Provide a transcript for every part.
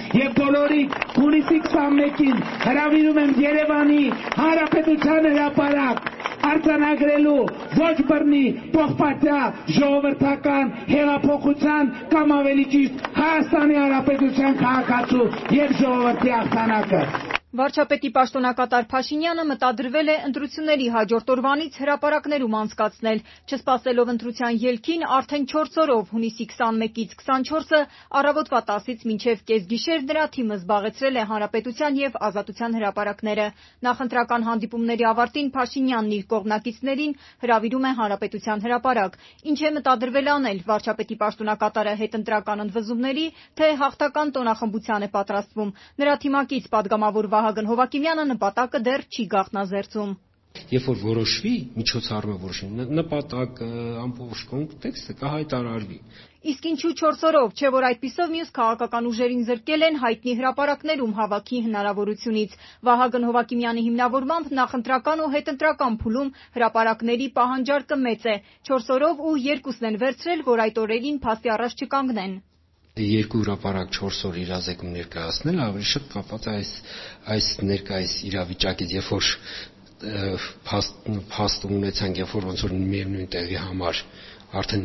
եւ բոլորիդ հունիսի 21-ին հրավիրում եմ Երևանի Հանրապետության հրապարակ արձանագրելու ոչ բռնի փոխպատյա ժողովրդական հեղափոխության կամ ավելի ճիշտ Հայաստանի Հանրապետության քաղաքացու եւ ժողովրդի հաղթանակը։ Վարչապետի պաշտոնակատար Փաշինյանը մտադրվել է ընտրությունների հաջորդ օրվանից հրապարակներում անցկացնել, չսպասելով ընտրության ելքին արդեն 4 օրով հունիսի 21-ից 24-ը առավոտվա 10-ից մինչև կեսգիշեր նրա թիմը զբաղեցրել է Հանրապետության եւ Ազատության հրապարակները։ Նախընտրական հանդիպումների ավարտին Փաշինյանն իր կողմնակիցներին հրավիրում է Հանրապետության հրապարակ։ Ինչ է մտադրվել անել վարչապետի պաշտոնակատարը հետընտրական ընդվզումների, թե հաղթական տոնախմբության է պատրաստվում։ Նրա թիմակից պատգամավոր Վահագն Հովակիմյանը նպատակը դեռ չի գաղտնազերծում։ Երբ որ որոշվի, միջոցառումը որոշվի, նպատակ, ամբողջ կոնտեքստը կհայտարարվի։ Իսկ ինչու 4 օրով, չէ որ այդպիսով մյուս քաղաքական ուժերին զրկել են հայտնի հրապարակներում հավաքի հնարավորությունից։ Վահագն Հովակիմյանի հիմնավորմամբ նախընտրական ու հետընտրական փուլում հրապարակների պահանջարկը մեծ է։ 4 օրով ու երկուսն են վերցրել, որ այդ օրերին փաստի առաջ չկանգնեն։ Երկու հրապարակ 4 օր իրազեկում ներկայացնել ավելի շատ կապված այս ներկայիս իրավիճակից, երբ որ փաստ ունեցանք, երբ որ ոնց որ միևնույն տեղի համար արդեն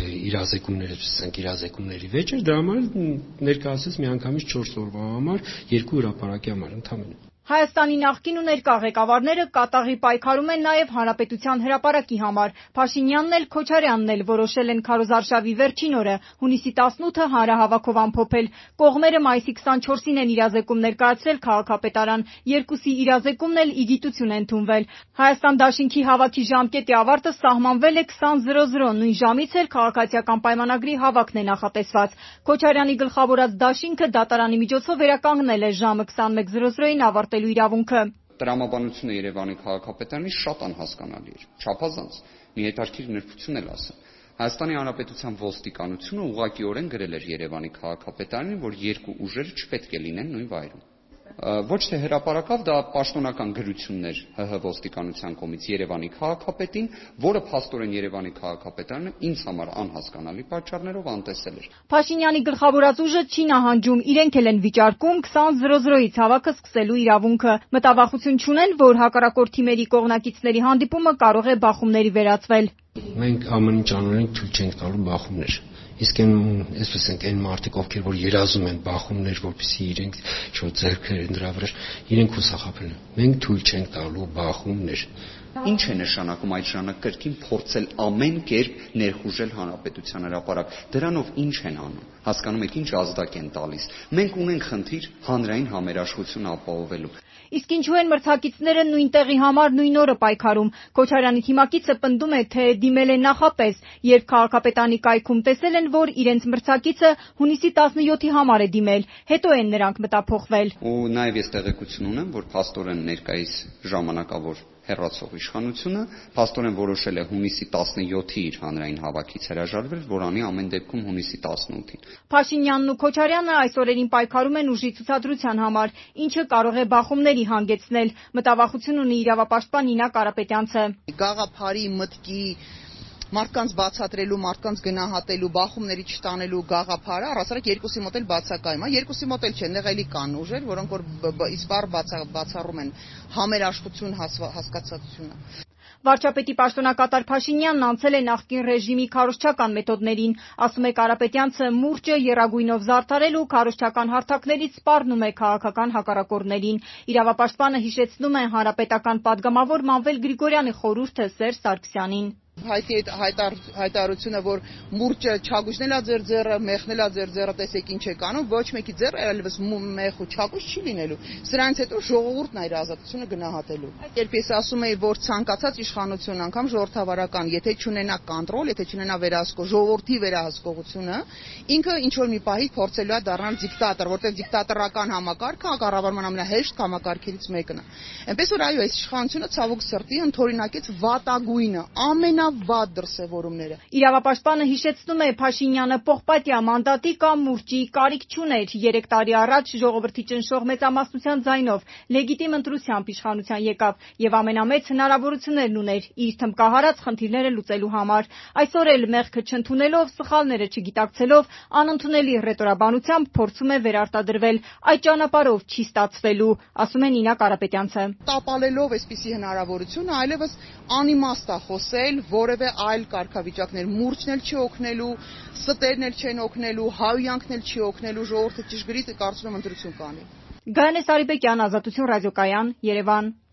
իրազեկումների վեճ էր, դրա համար ներկայացած միանգամից 4 օրվա համար երկու հրապարակի համար ընդհանրապես։ Հայաստանի նախկին ու ներկա ղեկավարները կատաղի պայքարում են նաև Հանրապետության հրապարակի համար։ Փաշինյանն էլ Քոչարյանն էլ որոշել են քարոզարշավի վերջին օրը՝ հունիսի 18-ը հանրահավաքով ամփոփել։ Կողմերը մայիսի 24-ին են իրազեկում ներկայացրել քաղաքապետարան, երկուսի իրազեկումն էլ ի գիտություն է ընդունվել։ Հայաստան դաշինքի հավաքի ժամկետի ավարտը սահմանվել է 20:00, նույն ժամից էլ քաղաքացիական պայմանագրի հավաքն է նախատեսված։ Քոչարյանի գլխավորած դաշինքը դատարանի միջոցով վերականգնել է ժամը 21:00-ին ավարտելու իրավունքը։ Տրամաբանությունը Երևանի քաղաքապետարանի շատ անհասկանալի էր, չափազանց։ Մի հետաքրքիր նրբություն էլ ասեմ։ Հայաստանի Հանրապետության ոստիկանությունը ուղղակիորեն գրել էր Երևանի քաղաքապետարանին, որ երկու ուժերը չպետք է լինեն նույն վայրում։ Ոչ թե հրապարակավ, դա պաշտոնական գրությունն էր ՀՀ ոստիկանության կողմից Երևանի քաղաքապետին, որը փաստորեն Երևանի քաղաքապետարանը ինձ համար անհասկանալի պատճառներով անտեսել էր։ Փաշինյանի գլխավորած ուժը չի նահանջում, իրենք էլ են վիճարկում 20:00-ից հավաքը սկսելու իրավունքը։ Մտավախություն չունեն, որ հակառակորդ թիմերի կողմնակիցների հանդիպումը կարող է բախումների վերածվել։ Մենք ամեն ինչ անունենք թույլ չենք տալու բախումներ։ Իսկ այսպես ենք այն մարդիկ, ովքեր որ երազում են բախումներ, որպեսզի իրենք շոտ ձեռքեր դրա վրա, իրենք հուսախաբել են։ Մենք թույլ չենք տալու բախումներ։ Ինչ է նշանակում այդ ժամանակին փորձել ամեն կերպ ներխուժել հանրապետության հրապարակ։ Դրանով ինչ են անում։ Հասկանում եք ինչ ազդակ են տալիս։ Մենք ունենք խնդիր հանրային համերաշխություն ապահովելու։ Իսկ ինչու են մրցակիցները նույն տեղի համար նույն օրը պայքարում։ Քոչարյանի թիմակիցը պնդում է, թե դիմել է նախապես, երբ քաղաքապետարանի կայքում տեսել են, որ իրենց մրցակիցը հունիսի 17-ի համար է դիմել, հետո են նրանք մտափոխվել։ Ու նաև ես տեղեկություն ունեմ, որ փաստորեն ներկայիս ժամանակավոր հեռացող իշխանությունը փաստորեն որոշել է հունիսի 17-ի իր հանրային հավաքից հրաժարվել, որ անի ամեն դեպքում հունիսի 18-ին։ Փաշինյանն ու Քոչարյանը այս օրերին պայքարում են ուժի ցուցադրության համար, ինչը կարող է բախումների հանգեցնել։ Մտավախություն ունի իրավապաշտպան Նինա Կարապետյանցը։ Գաղափարի, մտքի, մարդկանց բացատրելու, մարդկանց գնահատելու, բախումների չտանելու գաղափարը առասարակ երկուսի մոտ էլ բացակայում է։ Երկուսի մոտ էլ չեն, եղել կան ուժեր, որոնք որ իսպառ բացառում են համերաշխություն հասկացությունը։ Վարչապետի պաշտոնակատար Փաշինյանն անցել է նախկին ռեժիմի քարոզչական մեթոդներին, ասում է Կարապետյանցը, մուրճը եռագույնով զարդարել ու քարոզչական հարթակներից սպառնում է քաղաքական հակառակորդներին։ Իրավապաշտպանը հիշեցնում է հանրապետական պատգամավոր Մանվել Գրիգորյանի խորհուրդը Սերժ Սարգսյանին։ Հայտի հայտարարությունը, որ մուրճը չագուշնելա ձեր ձեռը, մեղնելա ձեր ձեռը, տեսեք ինչ եք անում, ոչ մեկի ձեռը այլևս մեղ ու չագուշ չի լինելու։ Սրանից հետո ժողովուրդն այդ ազատությունը գնահատելու։ Երբ ես ասում եի, որ ցանկացած իշխանություն, անգամ ժողովրդավարական, եթե չունենա կոնտրոլ, եթե չունենա ժողովրդի վերահսկողությունը, ինքը ինչ որ մի պահի փորձելու է դառնալ դիկտատոր, որտեղ դիկտատորական համակարգը կառավարման ամենահեշտ համակարգերից մեկն է։ Այնպես որ այո, այս իշխանությունը ցավոք սրտի ընդօրինակեց վատագույնը, ամենավատ դրսևորումները։ Իրավապաշտպանը հիշեցնում է, Փաշինյանը պողպատյա մանդատի կամ մուրճի կարիք չուներ։ 3 տարի առաջ ժողովրդի ճնշող մեծամասնության ձայնով լեգիտիմ ընտրությամբ իշխանության եկավ եւ ամենամեծ հնարավորություններն ուներ իր թմբկահարած խնդիրները լուծելու համար։ Այսօր էլ մեղքը չընդունելով, սխալները չգիտակցելով, անընդունելի ռետորաբանությամբ փորձում է վերարտադրվել։ Այդ ճանապարհով չի ստացվելու, ասում է Նինա Կարապետյանցը։ Տապալելով այսպիսի հնարավորությունը այլևս անիմաստ է խոսել, որևէ այլ կարգավիճակներ մուրճն էլ չի օգնելու, ստերն էլ չեն օգնելու, հայհոյանքն էլ չի օգնելու, ժողովուրդը ճշգրիտ կարծում եմ ընտրություն կանի։ Գայանե Սարիբեկյան, Ազատություն ռադիոկայան, Երևան։